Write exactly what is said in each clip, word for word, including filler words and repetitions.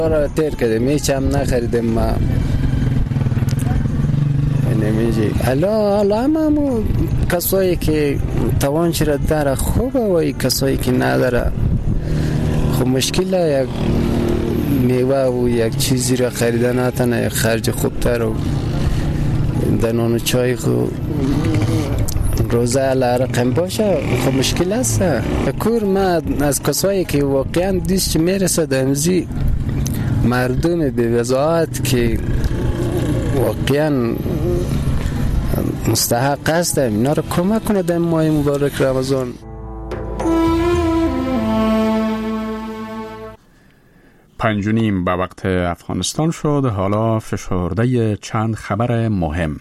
را تیر کردیم، هیچ هم نخریدیم ما نمیجی. حالا حالا همه کسایی که توانش را داره خوبه و ای کسایی که نداره خب مشکله. یک میوه و یک چیزی را خریدن نتنه، یک خرج خوبتر و دنان و چای خود روزه رقم باشه خب مشکل است. کور ما از کسایی که واقعا دیست میرسه دمزی مردم بی‌وضاحت که واقعا مستحق هستن اینا رو کمک کنه در ماه مبارک رمضان. پنج و نیم به وقت افغانستان شد. حالا فشرده چند خبر مهم.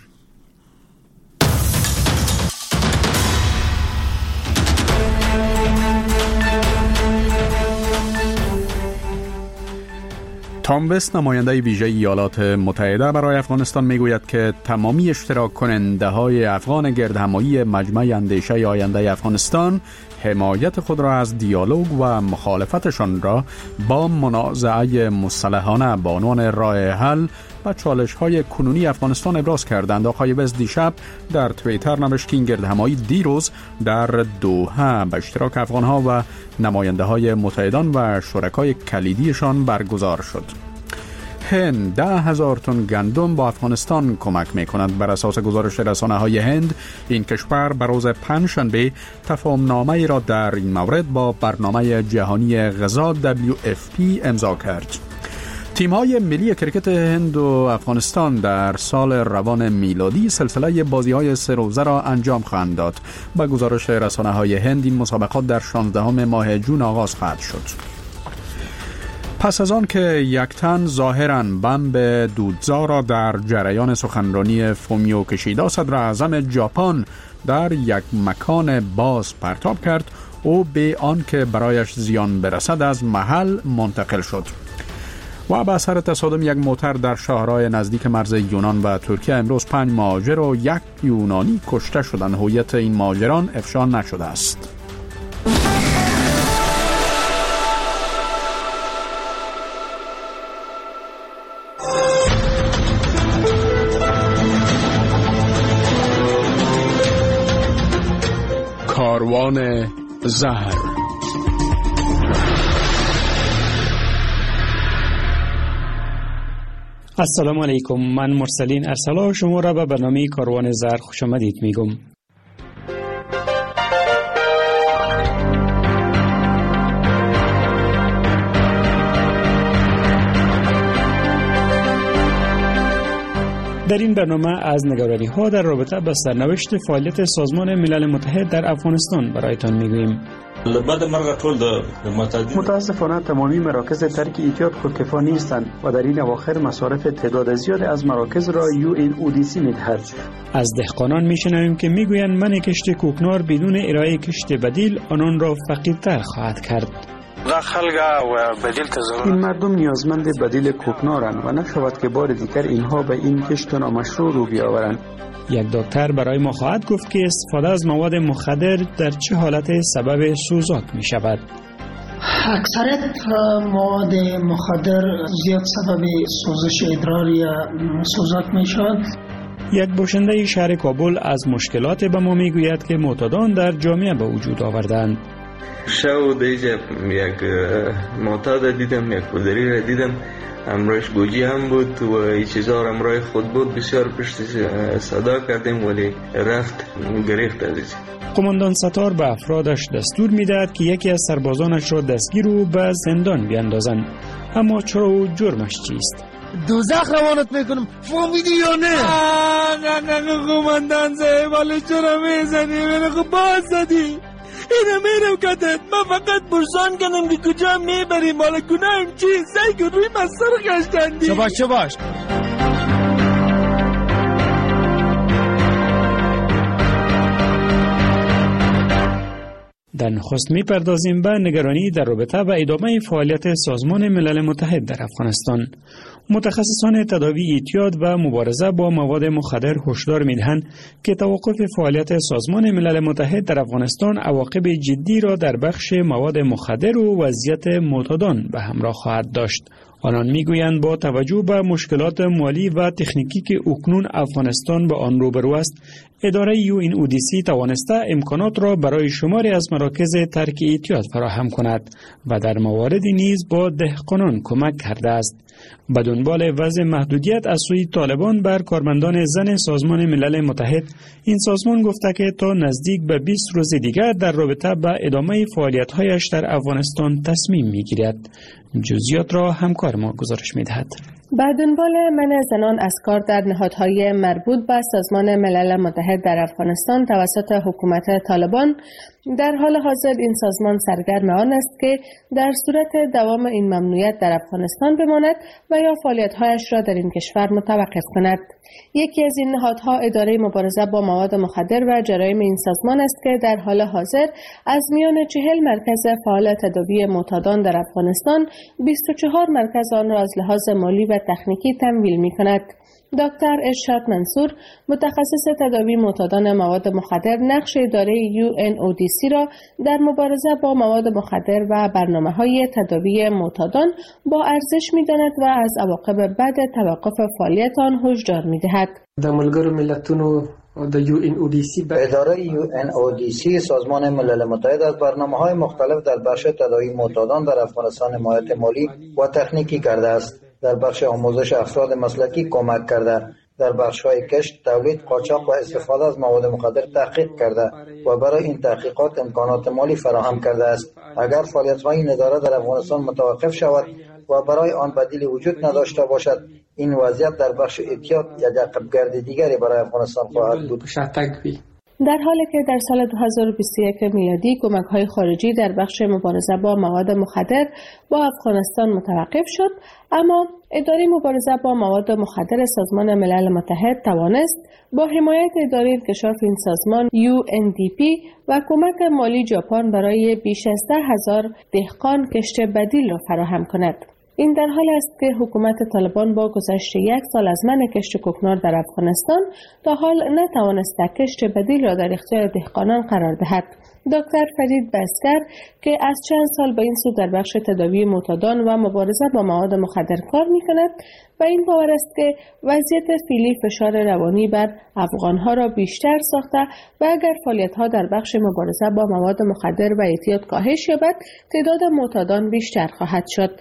تام وست نماینده ویژه ایالات متحده برای افغانستان میگوید که تمامی اشتراک کننده های افغان گردهمایی مجمع اندیشه آینده افغانستان حمایت خود را از دیالوگ و مخالفتشان را با منازعه مسلحانه با عنوان راه حل و چالش های کنونی افغانستان ابراز کردند. آقای وست دیشب در توییتر نوشت که این گردهمایی دیروز در دوحه به اشتراک افغان ها و نماینده های متحدان و شرکای کلیدیشان برگزار شد. هند ده هزار تن گندم با افغانستان کمک می کند. بر اساس گزارش رسانه های هند این کشور بر روز پنجشنبه تفاهم نامه را در این مورد با برنامه جهانی غذا دبلیو اف پی امضا کرد. تیم‌های ملی کرکت هند و افغانستان در سال روان میلادی سلسله بازی‌های سه روزه را انجام خواهند داد. با گزارش رسانه‌های هند این مسابقات در شانزدهم ماه جون آغاز خواهد شد. پس از آن که یک تن ظاهراً بمب دودزا را در جریان سخنرانی فومیو کشیدا صدر اعظم ژاپن در یک مکان باز پرتاب کرد، او به آن که برایش زیان برسد از محل منتقل شد. و به اثر تصادم یک موتر در شهرهای نزدیک مرز یونان و ترکیه امروز پنج مهاجر و یک یونانی کشته شدند. هویت این مهاجران افشا نشده است. کاروان زهر. السلام علیکم، من مرسلین ارسلا شما را به برنامه کاروان زهر خوش آمدید میگم. در این برنامه از نگرانی ها در رابطه با سرنوشت فعالیت سازمان ملل متحد در افغانستان برایتان میگوییم. متاسفانه تمامی مراکز ترک ایتیاد خودکفا نیستند و در این اواخر مصارف تعداد زیاد از مراکز را یو این او دی سی میدهد. از دهقانان میشنویم که میگویند من کشت کوکنار بدون ارائه کشت بدیل آنان را فقیرتر خواهد کرد. این مردم نیازمند بدیل کوکنارند و نشود که بار دیگر اینها به این کشت نامشروع رو بیاورند. یک دکتر برای ما خواهد گفت که استفاده از مواد مخدر در چه حالت سبب سوزاک می شود. اکثریت مواد مخدر زیاد سبب سوزش ادرار یا سوزاک می شود. یک باشنده شهر کابل از مشکلات به ما می گوید که معتادان در جامعه به وجود آوردند. شو دیجا یک معتاد دیدم، یک پدری را دیدم، امرایش گوجی هم بود و این چیزا را امرای خود بود. بسیار پشت صدا کردیم ولی رفت گریخت عزیز. قماندان ستار به افرادش دستور میدهد که یکی از سربازانش را دستگیر و به زندان بیاندازند. اما چرا و جرمش چیست؟ دوزخ روانت میکنم، فهمیدی یا نه؟ نه نه نه قماندان صاحب، ولی چرا میزنی؟ منو خب باز زدی. اینو میرم کتت، من فقط پرسان کنم که کجا میبریم، مالا گناهم چیست؟ سعی کن روی من سر گشتندی. چه باش چه باش. در نخست میپردازیم به نگرانی در رابطه با ادامه فعالیت سازمان ملل متحد در افغانستان. متخصصان تداوی اعتیاد و مبارزه با مواد مخدر هشدار میدهند که توقف فعالیت سازمان ملل متحد در افغانستان عواقب جدی را در بخش مواد مخدر و وضعیت معتادان به همراه خواهد داشت. آنان میگویند با توجه به مشکلات مالی و تکنیکی که اکنون افغانستان به آن روبرو است، اداره یو این او دی سی توانسته امکانات را برای شماری از مراکز ترک اعتیاد فراهم کند و در مواردی نیز با دهقانان کمک کرده است. به دنبال وضع محدودیت از سوی طالبان بر کارمندان زن سازمان ملل متحد، این سازمان گفته که تا نزدیک به بیست روز دیگر در رابطه با ادامه فعالیت‌هایش در افغانستان تصمیم می‌گیرد. جزئیات را همکار ما گزارش می‌دهد. به دنبال منع زنان از کار در نهادهای مربوط به سازمان ملل متحد در افغانستان توسط حکومت طالبان، در حال حاضر این سازمان سرگرم آن است که در صورت دوام این ممنوعیت در افغانستان بماند و یا فعالیت‌هایش را در این کشور متوقف کند. یکی از این نهادها اداره مبارزه با مواد مخدر و جرایم این سازمان است که در حال حاضر از میان چهل مرکز فعال تداوی معتادان در افغانستان، بیست و چهار مرکز آن را از لحاظ مالی و تکنیکی تمویل می کند. دکتر ارشاد منصور، متخصص تداوی معتادان مواد مخدر، نقش اداره یو ان او دی سی را در مبارزه با مواد مخدر و برنامه‌های تداوی معتادان با ارزش می‌داند و از عواقب بد توقف فعالیت آن هشدار می‌دهد. د ملګرو ملتونو د یو ان او دی سی اداره یو ان او دی سی سازمان ملل متحد از برنامه‌های مختلف در بخش تداوی معتادان در افغانستان حمایت مالی و تکنیکی کرده است. در بخش آموزش افراد مسلکی کمک کرده، در بخش‌های کشت، تولید، قاچاق و استفاده از مواد مخدر تحقیق کرده و برای این تحقیقات امکانات مالی فراهم کرده است. اگر فعالیت‌های این اداره در افغانستان متوقف شود و برای آن بدیلی وجود نداشته باشد، این وضعیت در بخش اعتیاد یک عقب‌گرد دیگری برای افغانستان خواهد بود. در حالی که در سال دو هزار و بیست و یک میلادی کمک‌های خارجی در بخش مبارزه با مواد مخدر با افغانستان متوقف شد، اما اداره مبارزه با مواد مخدر سازمان ملل متحد توانست با حمایت اداره انکشاف این سازمان یو ان دی پی و کمک مالی ژاپن برای بیش از ده هزار دهقان کشت بدیل را فراهم کند. این در حال است که حکومت طالبان با گذشت یک سال از منع کشت کوکنار در افغانستان تا حال نتوانسته کشت بدیل را در اختیار دهقانان قرار دهد. دکتر فرید بزگر که از چند سال به این سو در بخش تداوی معتادان و مبارزه با مواد مخدر کار می‌کند و این باور است که وضعیت فعلی فشار روانی بر افغان‌ها را بیشتر ساخته و اگر فعالیت‌ها در بخش مبارزه با مواد مخدر و اعتیاد کاهش یابد، تعداد معتادان بیشتر خواهد شد.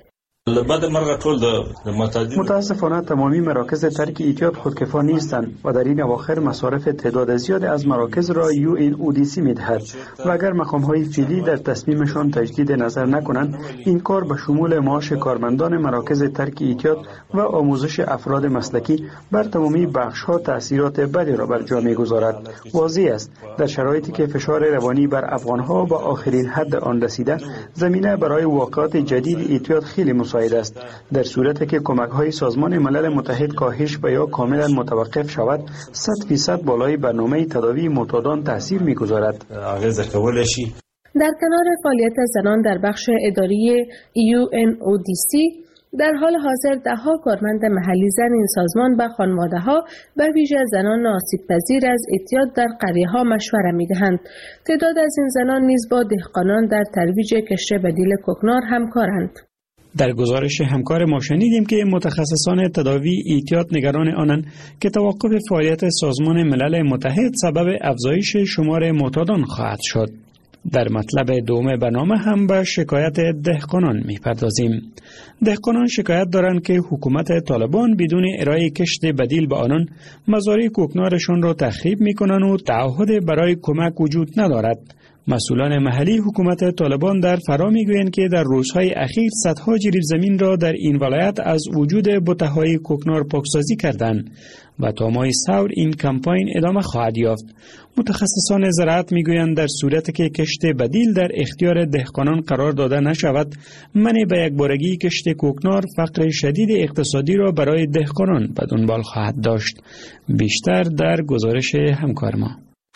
متاسفانه تمامی مراکز ترک اعتیاد خودکفا نیستند و در این اواخر مصارف تعداد زیاد از مراکز را یو ان او دی سی می‌دهد و اگر مقام‌های فعلی در تصمیمشان تجدید نظر نکنند، این کار به شمول معاش کارمندان مراکز ترک اعتیاد و آموزش افراد مسلکی بر تمامی بخش‌ها تأثیرات بدی را بر جا می‌گذارد. واضح است در شرایطی که فشار روانی بر افغان‌ها به آخرین حد آن رسیده، زمینه برای واقعات جدید اعتیاد خیلی مساعد است. در صورتی که کمک‌های سازمان ملل متحد کاهش و یا کاملا متوقف شود، صد فیصد بالای برنامه تداوی معتادان تاثیر می‌گذارد. در کنار فعالیت زنان در بخش اداری یو ان او دی سی، در حال حاضر ده‌ها کارمند محلی زن این سازمان به خانواده‌ها به ویژه زنان آسیب‌پذیر از اعتیاد در قریه‌ها مشوره می‌دهند. تعداد از این زنان نیز با دهقانان در ترویج کشت بدیل کوکنار همکارند. در گزارش همکار ما شنیدیم که متخصصان تداوی اعتیاد نگران آنند که توقف فعالیت سازمان ملل متحد سبب افزایش شمار معتادان خواهد شد. در مطلب دوم برنامه هم به شکایت دهقانان می‌پردازیم. دهقانان شکایت دارند که حکومت طالبان بدون ارائه کشت بدیل به آنان مزارع کوکنارشان را تخریب می‌کنند و تعهد برای کمک وجود ندارد. مسئولان محلی حکومت طالبان در فرا میگویند که در روزهای اخیر صدها جریب زمین را در این ولایت از وجود بته‌های کوکنار پاکسازی کردند و تا ماه ثور این کمپاین ادامه خواهد یافت. متخصصان زراعت میگویند در صورتی که کشت بدیل در اختیار دهقانان قرار داده نشود، منع به یکبارگی کشت کوکنار فقر شدید اقتصادی را برای دهقانان به دنبال خواهد داشت. بیشتر در گزارش همکار ما.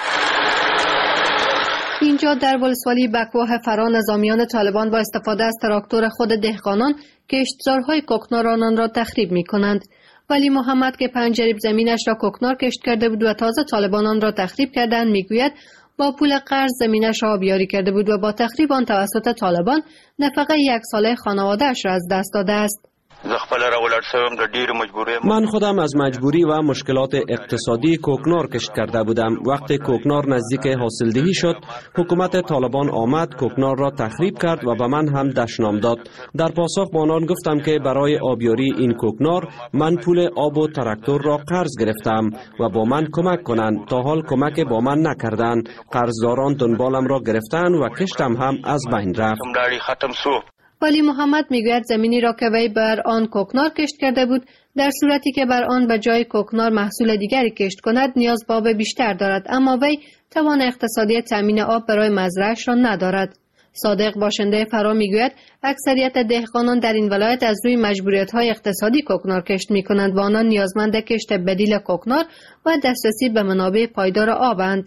اینجا در ولسوالی بکواه فرا نظامیان طالبان با استفاده از تراکتور خود دهقانان کشتزارهای کوکنار آنان را تخریب می کنند. ولی محمد که پنج جریب زمینش را کوکنار کشت کرده بود و تازه طالبان آن را تخریب کردند میگوید با پول قرض زمینش را آبیاری کرده بود و با تخریب آن توسط طالبان نفقه یک ساله خانواده‌اش را از دست داده است. من خودم از مجبوری و مشکلات اقتصادی کوکنار کشت کرده بودم. وقتی کوکنار نزدیک حاصلدهی شد، حکومت طالبان آمد کوکنار را تخریب کرد و به من هم دشنام داد. در پاسخ با آنان گفتم که برای آبیاری این کوکنار من پول آب و تراکتور را قرض گرفتم و با من کمک کنند. تا حال کمک با من نکردند. قرضداران دنبالم را گرفتند و کشتم هم از بین رفت. ولی محمد میگوید زمینی را که وی بر آن کوکنار کشت کرده بود، در صورتی که بر آن به جای کوکنار محصول دیگری کشت کند نیاز به آب بیشتر دارد، اما وی توان اقتصادی تامین آب برای مزرعه‌اش را ندارد. صادق باشنده فرا میگوید اکثریت دهقانان در این ولایت از روی مجبوریت‌های اقتصادی کوکنار کشت می‌کنند و آنان نیازمند کشت بدیل کوکنار و دسترسی به منابع پایدار آبند.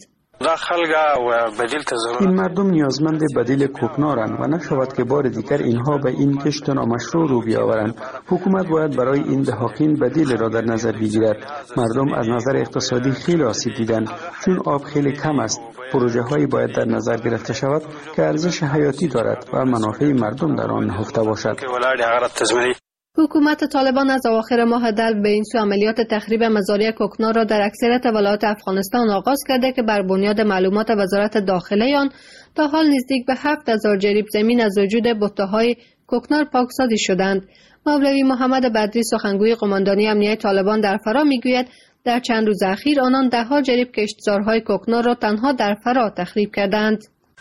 این مردم نیازمند بدیل کوکنارند و نشود که بار دیگر اینها به این کشت نامشروع رو بیاورند. حکومت باید برای این دهاقین بدیل را در نظر بگیرد. مردم از نظر اقتصادی خیلی آسیب دیدند چون آب خیلی کم است. پروژه هایی باید در نظر گرفته شود که ارزش حیاتی دارد و منافع مردم در آن نهفته باشد. حکومت طالبان از اواخر ماه دلو به این سو عملیات تخریب مزارع کوکنار را در اکثریت ولایات افغانستان آغاز کرده که بر بنیاد معلومات وزارت داخله آن تا حال نزدیک به هفت هزار جریب زمین از وجود بته‌های کوکنار پاکسازی شدند. مولوی محمد بدری سخنگوی قماندانی امنیت طالبان در فرا میگوید در چند روز اخیر آنان ده ها جریب کشتزارهای کوکنار را تنها در فرا تخریب کردند.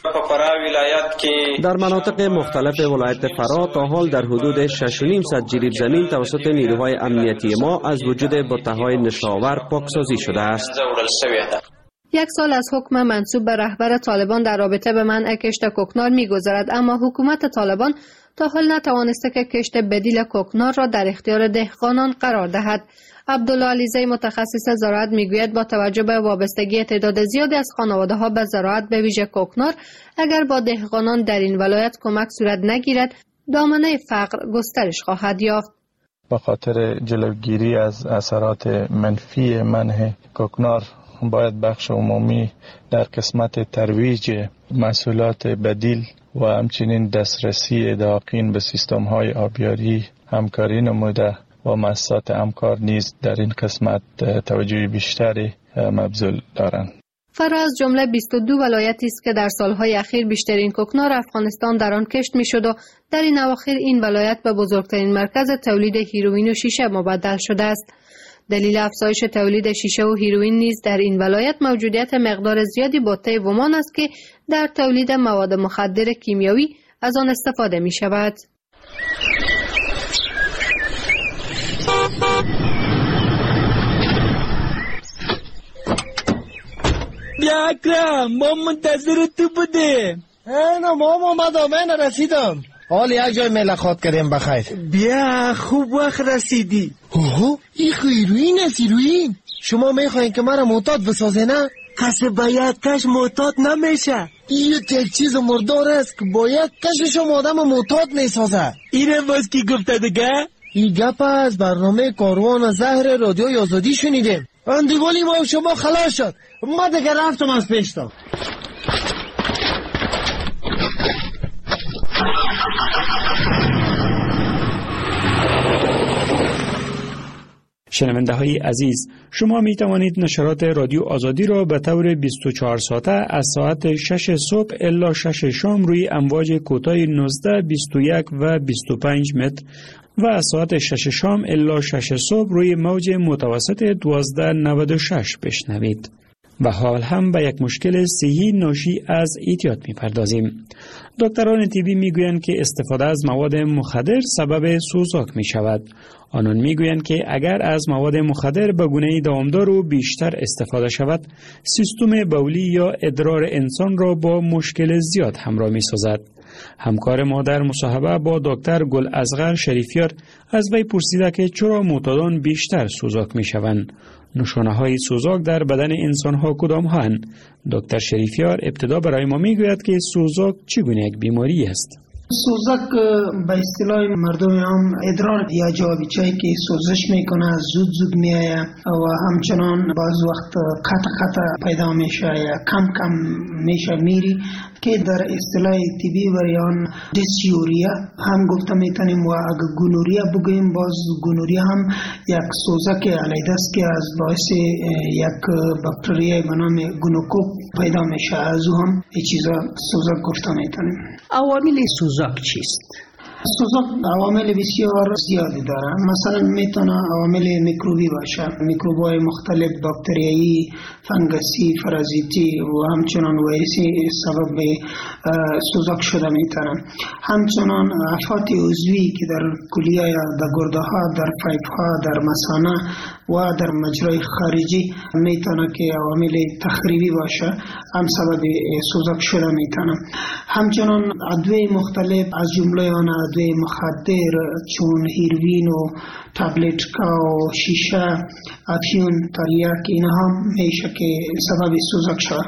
در مناطق مختلف ولایت فرا تا حال در حدود شش و نیم صد جریب زمین توسط نیروهای امنیتی ما از وجود بته‌های نشاور پاکسازی شده است. یک سال از حکم منصوب به رهبر طالبان در رابطه به منع کشت کوکنار می‌گذرد، اما حکومت طالبان تا حال نتوانسته که کشت بدیل کوکنار را در اختیار دهقانان قرار دهد. عبدالله علیزی متخصص زراعت میگوید با توجه به وابستگی تعداد زیادی از خانواده‌ها به زراعت به ویژه کوکنار، اگر با دهقانان در این ولایت کمک صورت نگیرد دامنه فقر گسترش خواهد یافت. به خاطر جلوگیری از اثرات منفی منع کوکنار باید بخش عمومی در قسمت ترویج محصولات بدیل و همچنین دسترسی دهقان به سیستم‌های آبیاری همکاری نموده و مؤسسات همکار نیز در این قسمت توجه بیشتری مبذول دارند. فرا از جمله بیست و دو ولایتی است که در سالهای اخیر بیشترین کوکنار افغانستان در آن کشت میشد و در این اواخر این ولایت به بزرگترین مرکز تولید هیروئین و شیشه مبدل شده است. دلیل افزایش تولید شیشه و هیروئین نیز در این ولایت موجودیت مقدار زیادی بته ومان است که در تولید مواد مخدر کیمیایی از آن استفاده می شود. بیا اکرم، ما منتظر تو بودیم. نه ما اومدم، من رسیدم. حال یک جای ملاقات کردیم بخیر. بیا خوب وقت رسیدی. اوه این هیروئین است. هیروئین شما میخواین که مرا معتاد بسازه نه؟ کسی باید کش معتاد نمیشه. این یک چیز مردار است که باید کشش آدم معتاد میسازه. اینه باز کی گفته دیگه؟ این گپ از برنامه کاروان زهر رادیوی آزادی شنیدیم. اندیوالی ما شما خلاص شد. ما دیگه رفتم از پیشتم. شنونده های عزیز، شما می توانید نشرات رادیو آزادی را به طور بیست و چهار ساعته از ساعت شش صبح الی شش شام روی امواج کوتاه نوزده، بیست و یک و بیست و پنج متر و از ساعت شش شام الی شش صبح روی موج متوسط دوازده نود و شش بشنوید. و حال هم به یک مشکل صحی ناشی از اعتیاد می‌پردازیم. دکتران طبی میگویند که استفاده از مواد مخدر سبب سوزاک می شود. آنان میگویند که اگر از مواد مخدر به گونه دامدار و بیشتر استفاده شود، سیستم بولی یا ادرار انسان را با مشکل زیاد همراه می سازد. همکار ما در مصاحبه با دکتر گل اصغر شریفیار از وی پرسیده که چرا معتادان بیشتر سوزاک می شوند. نشانه های سوزاک در بدن انسان ها کدام هستند؟ دکتر شریفیار ابتدا برای ما می گوید که سوزاک چگونه یک بیماری است. سوزاک به اصطلاح مردم هم ادرار یا جوابیچه‌ای که سوزش میکنه زود زود میآید و همچنان بعض وقت قطع قطع پیدا میشه یا کم کم میشه میری که در اصطلاح طبی وریان دیسیوریا هم گفته میتونیم و اگر گونوریا بگوییم باز گونوریا هم یک سوزک علیده است که از باعث یک باکتری به نام گونوکوک پیدا میشه. از او هم این چیزا سوزک گفته میتونیم. عوامل سوزاک چیست؟ سوزاک عوامل بسیار زیادی داره. مثلا میتونه عوامل میکروبی باشه، میکروب‌های مختلف باکتریایی، فنگسی، پارازیتی و همچنان ویروسی سبب به سوزاک شده میتونه. همچنان آفات عضوی که در کلیه در گرده ها، در پایپ ها، در مثانه و در مجرای خارجی میتونه که عوامل تخریبی باشه، هم سبب سوزاک شده میتونه. همچنان ادویه مختلف از جمله آن ادویه مخدر چون هیروین و تابلتکا و شیشه، افیون، تریاک، اینها میشه که سبب سوزاک شده.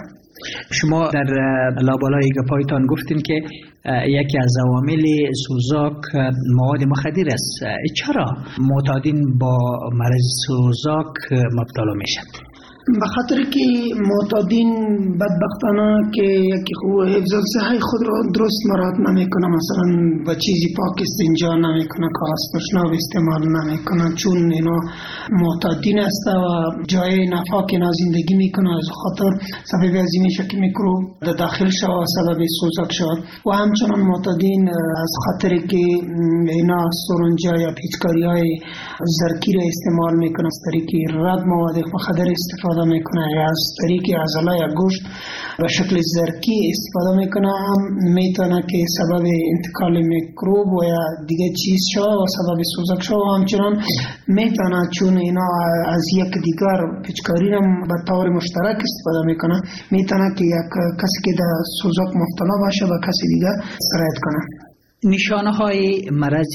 شما در لابلای گپایتان گفتین که یکی از عوامل سوزاک مواد مخدر است. چرا معتادین با مرض سوزاک مبتلا میشند؟ به خاطر که معتادین بدبختانه که یکی خوب حفظ صحت خود را درست مراعات نمیکنه، مثلا با چیزی پاک استنجا نمیکنه، کاغذ پشناب استعمال نمیکنه، چون اینا معتادین است و جای نفاق اینا زندگی میکنه، از خاطر سبب ازی میشه که میکروب در داخل شود و سبب سوزاک شود. و همچنان معتادین از خاطر که اینا سرنجا یا پیچکاری های زرکی را استعمال میکنه، از طریق رد مواد مخدر استفاده میکنه یا از طریق عضله یا گوشت به شکل زرکی استفاده میکنه، هم میتونه که سبب انتقال میکروب و یا دیگه چیز شو و سبب سوزاک شو. و همچنان میتونه چون اینا از یک دیگر پیچکاری هم به طور مشترک استفاده میکنه، میتونه که یک کسی که در سوزاک مبتلا باشه به کسی دیگه سرایت کنه. نشانه های مرض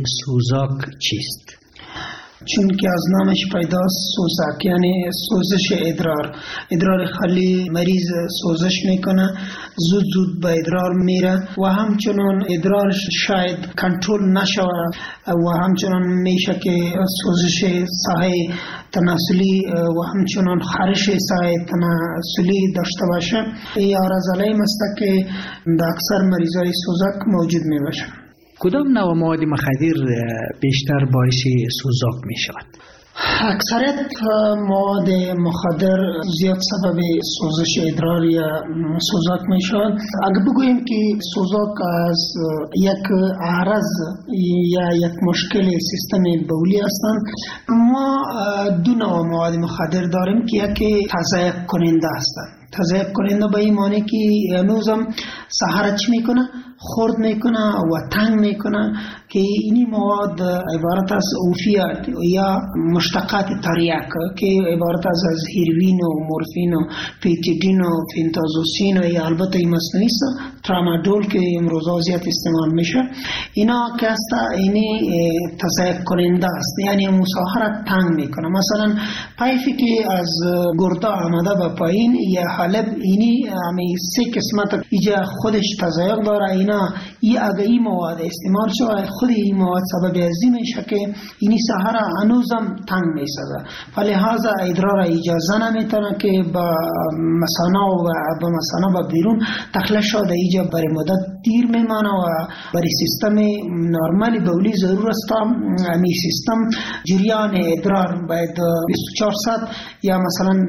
سوزاک چیست؟ چون که از نامش پیداست سوزاک یعنی سوزش ادرار. ادرار خالی مریض سوزش میکنه، زود زود به ادرار میره و همچنان ادرار شاید کنترل نشوه و همچنان میشه که سوزش ساحه تناسلی و همچنان خارش ساحه تناسلی داشته باشه. این آرزاله است که در اکثر مریضای سوزاک موجود میباشه. کدام نوع مواد مخدر بیشتر باعث سوزاک می شود؟ اکثریت مواد مخدر زیاد سبب سوزش ادرار یا سوزاک می شود. اگر بگوییم که سوزاک از یک عرض یا یک مشکل سیستم بولی هستند، ما دو نوع مواد مخدر داریم که یکی تضعیف کننده هستند. تضعیف کننده به این معنی که هنوزم سحر چی میکنه؟ خورد میکنه و تنگ میکنه که اینی مواد عبارت از اوفیات یا مشتقات تریاک که عبارت از از هیروین و مورفین و پیتیدین و فنتازوسین و یا البته این مصنوعی است ترامادول که امروزا زیاد استعمال میشه. اینا که است اینی تضعیف کننده است، یعنی مصاحره تنگ میکنه. مثلا پایفی که از گرده آمده به پایین یا حالب اینی همی سه قسمت ایجا خودش تضعیف داره. اینا ای اگه این مواد استعمال شود خود این مواد سبب ازی میشه که اینی سحره هنوزم تنگ میسازه، فلحاظا ادرار اجازه نمیتونه که با مثانه و با مثانه با بیرون تخلیه شده ایجا برای مدت دیر میمانه و برای سیستم نرمالی بولی ضرور است امی سیستم جریان ادرار باید بیست و چهار ساعت یا مثلا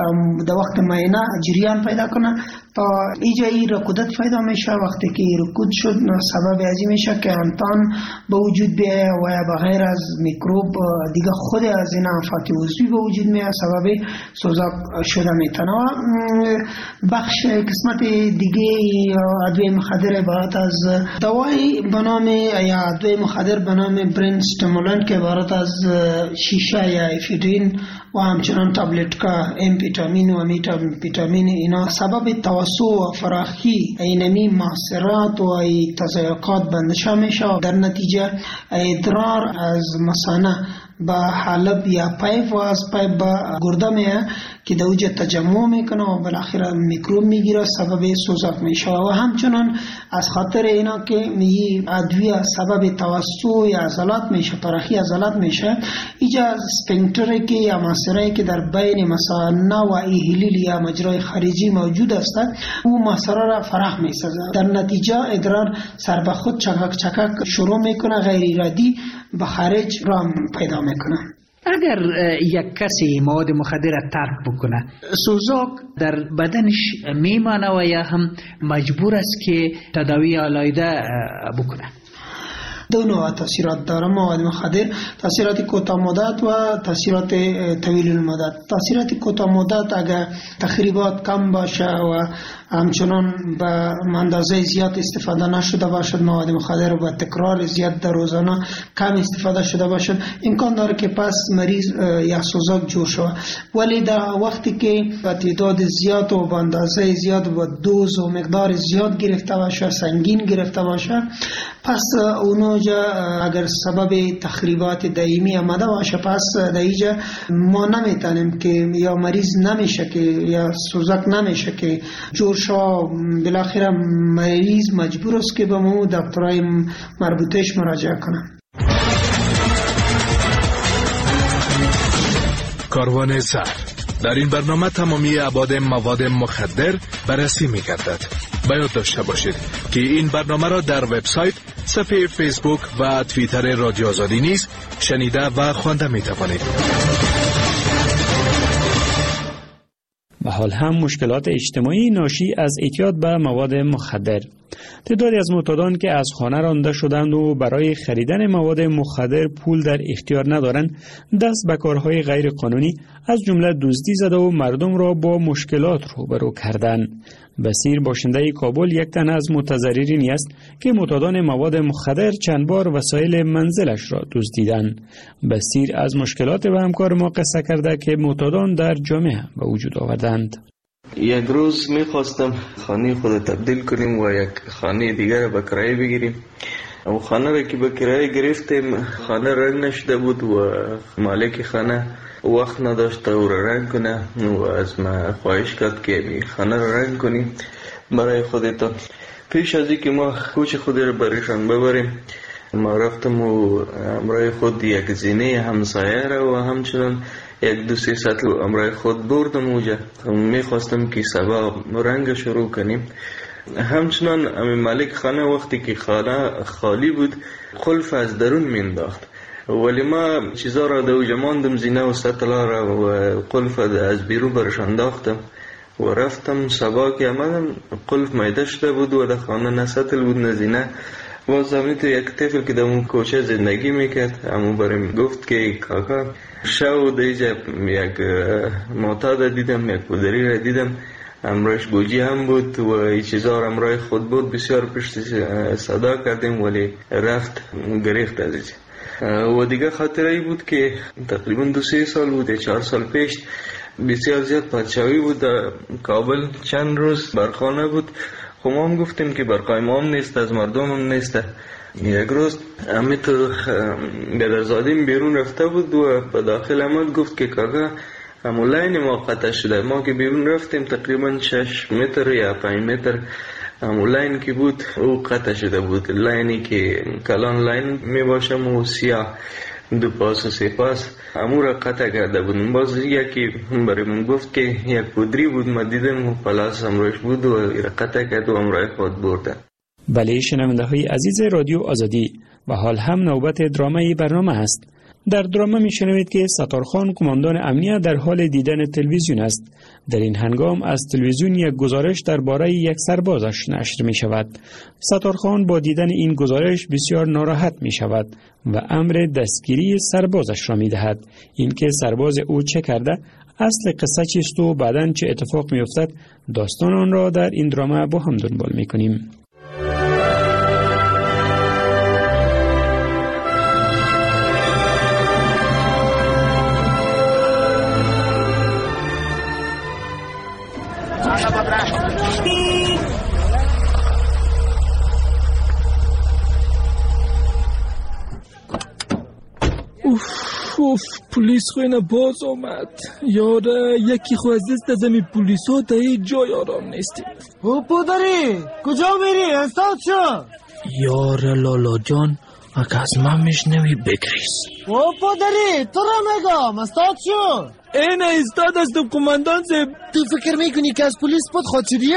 در وقت معینه جریان پیدا کنه تا ایجا ای رکودت پیدا میشه. وقتی که رکود شد سبب ازی میشه که انتان به وجود بیایه و بغیر از میکروب دیگه خود از این آفات عضوی به وجود میاد، سبب سوزاک شده میتونه. بخش قسمت دیگه ادویه مخدر عبارت از دوای به نام یا ادویه مخدر به نام برین استیمولانت که عبارت از شیشه یا افیدرین و همچنان تابلتکا، امفیتامین و میتامفیتامین، اینا سبب توسع و فراخی اینمی محصرات و تضایقات بندشه میشه. در نتیجه ادرار از مثانه با حلب یا پایپ و از پایپ با گرده میه که دوجه تجمع میکنه و بالاخره میکروب میگیره، سبب سوزاک میشه. و همچنان از خاطر اینا که این ادویه سبب توسع عضلات میشه، ترخی عضلات میشه، اینجا اسفنکتری که یا ماسرایی که در بین مثانه و ایهلیل یا مجرای خارجی موجود است، او ماسره را فرح میسازه. در نتیجه ادرار سر به خود چکک چکک شروع میکنه، غیر ارادی به خارج را پیدا میکنه. اگر یک کسی مواد مخدر را ترک بکنه، سوزاک در بدنش میمانه و یا هم مجبور است که تداوی علاوه بکنه؟ دو نوع تاثیرات داره مواد مخدر، تاثیرات کوتاه مدت و تاثیرات طویل المدت. تاثیرات کوتاه مدت اگر تخریبات کم باشه و همچنان به اندازه زیاد استفاده نشده باشد، مواد مخدر و تکرار زیاد در روزانه کم استفاده شده باشد، امکان داره که پس مریض یا سوزاک جور شود. ولی در وقتی که به تعداد زیاد و به اندازه زیاد و دوز و مقدار زیاد گرفته باشه، سنگین گرفته باشه، پس اونجا اگر سبب تخریبات دائمی آمده باشه، پس در اینجا ما نمیتونیم که یا مریض نمیشه که یا سوزاک نمیشه که جور شو. بالاخره مریض مجبور است که به مو دکترای مربوطهش مراجعه کنه. کاروان زهر. در این برنامه تمامی ابعاد مواد مخدر بررسی می‌گردد. باید داشته باشید که این برنامه را در وبسایت، صفحه فیسبوک و توییتر رادیو آزادی نیز شنیده و خوانده می‌توانید. و حال هم مشکلات اجتماعی ناشی از اعتیاد به مواد مخدر. تعدادی از معتادان که از خانه رانده شدند و برای خریدن مواد مخدر پول در اختیار ندارند، دست به کارهای غیر قانونی از جمله دزدی زده و مردم را با مشکلات روبرو کردند. بصیر باشنده کابل یک تن از متضررین است که معتادان مواد مخدر چند بار وسایل منزلش را دزدیدند. بصیر از مشکلات و همکار ما قصه کرده که معتادان در جامعه به وجود آوردند. یک روز میخواستم خانه خود تبدیل کنیم و یک خانه دیگر به کرایه بگیریم. و خانه را که به کرایه گرفتیم، خانه رنگ نشده بود و مالک خانه وقت نداشت او را رنگ کنه و از ما خواهش کرد که خانه را رنگ کنیم برای خودتان. پیش از اینکه ما کوچ خود را برایشان ببریم، ما رفتم و امرای خود یک زینه همسایه را و همچنان یک دو سه سطل امرای خود بردم اوجا. میخواستم که سبا رنگ شروع کنیم. همچنان امی مالک خانه وقتی که خانه خالی بود قلف از درون مینداخت، ولی ما چیزا را در اوجا ماندم، زینه و سطل را و قلف از بیرون برش انداختم و رفتم. سبا که آمدم قلف میده شده بود و در خانه نه سطل بود نه زینه. باز زمین تو یک طفل که در اون کوچه زندگی میکرد، همو بریم گفت که کاکا شو دیجا یک معتاد دیدم، یک پدری را دیدم، امرایش گوجی هم بود و این چیزا را امرای خود بود. بسیار پشت صدا کردیم ولی رفت گریخت از ایجا. و دیگه خاطره ای بود که تقریبا دو سه سال بود، چهار سال پیش بسیار زیاد پادشاهی بود در کابل. چند روز برخانه بود. خب ما هم گفتیم که برقای ما هم نیست، از مردم هم نیست. یک روز امی تو گدرزادیم بیرون رفته بود و به داخل آمد گفت که کاکا همون لاین ما قطع شده. ما که بیرون رفتیم تقریبا شش متر یا پنج متر همون لاین که بود او قطع شده بود. لاینی که کلان لاین می باشم و سیاه دو پاس و سه پاس همون را قطع کرده بود. باز یکی برای من گفت که یک پودری بود، ما دیدم و پلاس امروش بود و را قطع کرد و امروی خود برده. بله شنونده های عزیز رادیو آزادی، و حال هم نوبت درامه برنامه است. در درامه می شنوید که ستارخان کماندان امنیت در حال دیدن تلویزیون است. در این هنگام از تلویزیون یک گزارش درباره یک سربازش نشر می شود. ستارخان با دیدن این گزارش بسیار ناراحت می شود و امر دستگیری سربازش را می دهد. این که سرباز او چه کرده، اصل قصه چیست و بعداً چه اتفاق می افتد، داستان آن را در این درامه با هم دنبال می کنیم. اوف اوف پلیس خوینه باز آمد. یاره یکی خو از دست از امی پلیس ها تا این جای آرام نیستیم. او پدری کجا میری؟ استاد شو. یاره لالا جان اگه از من میشنوی بگریز. او پدری تو را میگم استاد شو. این استاد است کماندان صاحب. تو فکر میکنی که از پلیس پد خود شدیه؟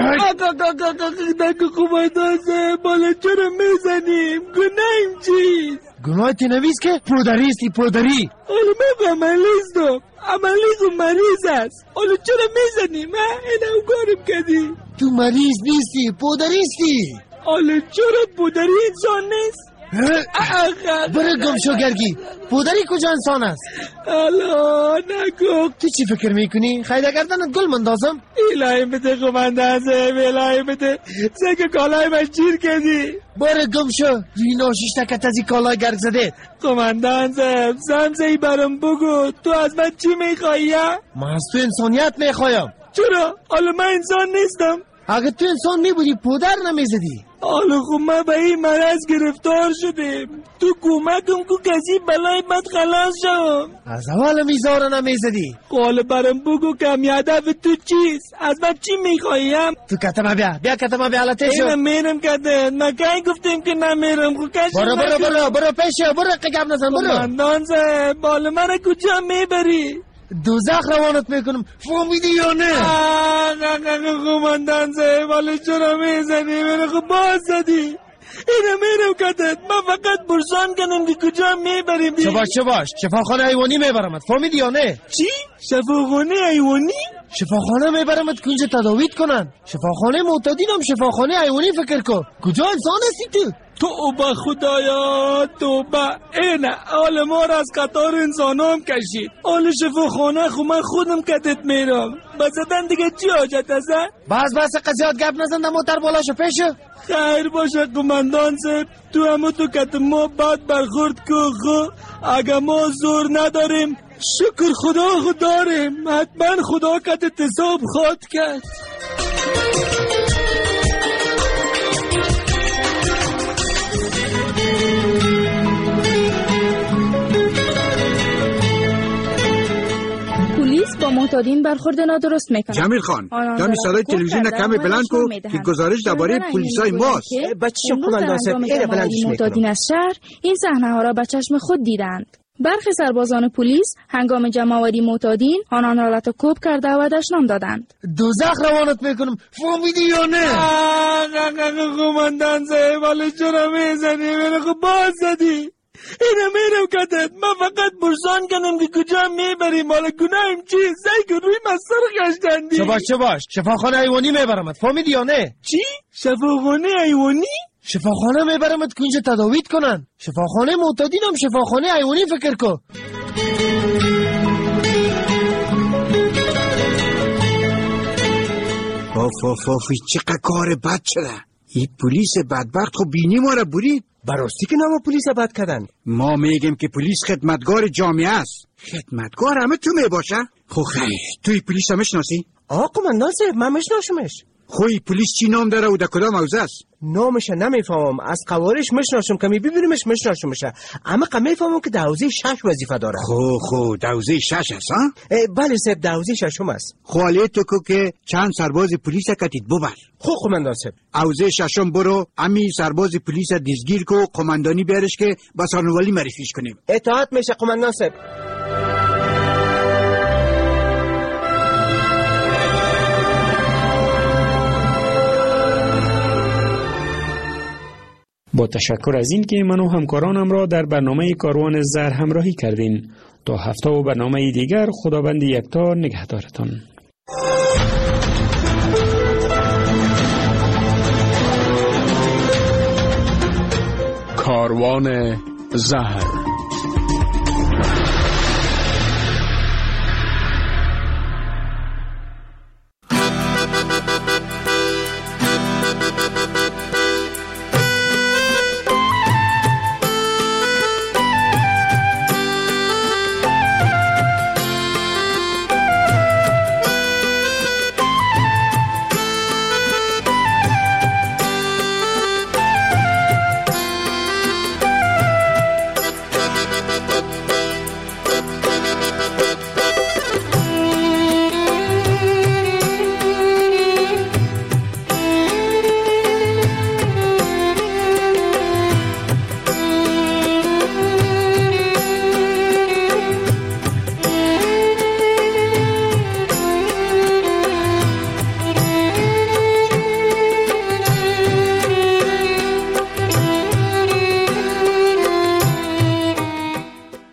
دکو کماندان صاحب بالا چرا میزنیم؟ گناهیم چیز؟ گناه تی نویز که پودریستی پودری. حالا من عملیز دم عملیز و مریض است. حالا چرا میزنیم؟ این او کارم کردی. تو مریض نیستی پودریستی. حالا چرا پودری انسان نیست؟ برو گم شو گرگی. پودری کجا انسان است؟ حالا نگو. تو چی فکر میکنی؟ خیلی گردنت گل مندازم؟ الهی بده قماندان صاحب الهی بده. سگه کالای من چیر کردی. برو گم شو. رینا شیشتکت از این کالای گرد زده. قماندان صاحب سمزهی برم بگو تو از من چی میخوایی؟ من از تو انسانیت میخوایم. چرا؟ حالا من انسان نیستم. اگه تو انسان میبودی پودر نمیزدی. حالا خب ما به این مرض گرفتار شدیم. تو کمکم کو کسی بلای بد خلاص شم. از اول میزاره نمیزدی. حالا برم بگو کم هدف تو چیست؟ از من چی میخوایم؟ تو کتما بیا بیا کتما بیا حالته شو. اینم میرم کتن ما کی گفتیم که نمیرم. خو کشی برو برو برو برو پیشه برو قگم نزن برو. قماندان صاحب بالا من کجا میبری؟ دوزخ روانت میکنم. فهمیدی یا نه؟ قماندان صاحب بالا چرا میزنی؟ من خب باز زدی. اینم میرم کتت. من فقط برسان کنم که کجا میبریم. چه باش چه باش شفاخانه حیوانی میبرمت. فهمیدی یا نه؟ چی؟ شفاخانه حیوانی؟ شفاخانه میبرمت که اونجا تداویت کنن. شفاخانه معتادینم شفاخانه حیوانی فکر کن. کجا انسان هستی تو؟ توبه خدایا توبه. اینه حال ما را از قطار انسان هم کشید. حال شفاخانه خو من خودم کتت میرم. بزدن دیگه چی حاجت است؟ بس بس قضیات گپ نزن در موتر بالا شو پیشو. خیر باشه قماندان صاحب تو همه تو کت ما بد برخورد که خو اگه ما زور نداریم شکر خدا خود داریم. حتما خدا کتت حساب خواهد کرد. با معتادین برخورد نادرست میکنه. جمیل خان دمی صدای تلویزیون کمی بلند کو که گزارش درباره پلیسای ماست. بچه قماندان صاحب این بلندش معتادین از شهر این صحنه ها را به چشم خود دیدند. برخی سربازان پلیس هنگام جمع‌آوری معتادین آنان را لطوکوب کرده و دشنام دادند. دوزخ روانت میکنم. فهمیدی یا نه؟ قماندان صاحب حالا چرا میزنی؟ من خب باز زدی. اینم میرم کتت. من فقط برسان کنم که کجا میبریم. حالا گناهیم چی؟ زی که روی مستر گشتندی. چه باش چه باش شفاخانه حیوانی میبرمت. فهمیدی یا نه؟ چی؟ شفاخانه حیوانی؟ شفاخانه میبرمت که اینجا تداویت کنن. شفاخانه معتادینم شفاخانه حیوانی فکر کن. آف آف آف چقدر کار بد شده. این پلیس بدبخت خب بینی ما را برید. براستی که نام پلیس بد کردن. ما میگیم که پلیس خدمتگار جامعه است. خدمتگار همه تو میباشه. خب خیلی توی پلیس هم میشناسی؟ آقا قماندان صاحب من میشناسمش. خوی پلیس چی نام داره و در کدام حوزه است؟ نامش نمیفهمم. از قوارش میشناسم کمی ببینیمش میشناسمش. اما کمی میفهمم که دوازده شش وظیفه داره. خو خو دوازده شش است ها؟ بله صاحب دوازده ششم است. خواله تو که چند سرباز پلیس کتید ببر. خو قماندان صاحب اوزه ششم برو امی سرباز پلیس دیزگیر کو قماندانی بیارش که بسانوالی معرفیش کنیم. اطاعت میشه قماندان صاحب. با تشکر از این که من و همکارانم را در برنامه کاروان زر همراهی کردین. تا هفته و برنامه دیگر خداوند یکتا نگهدارتان. کاروان زهر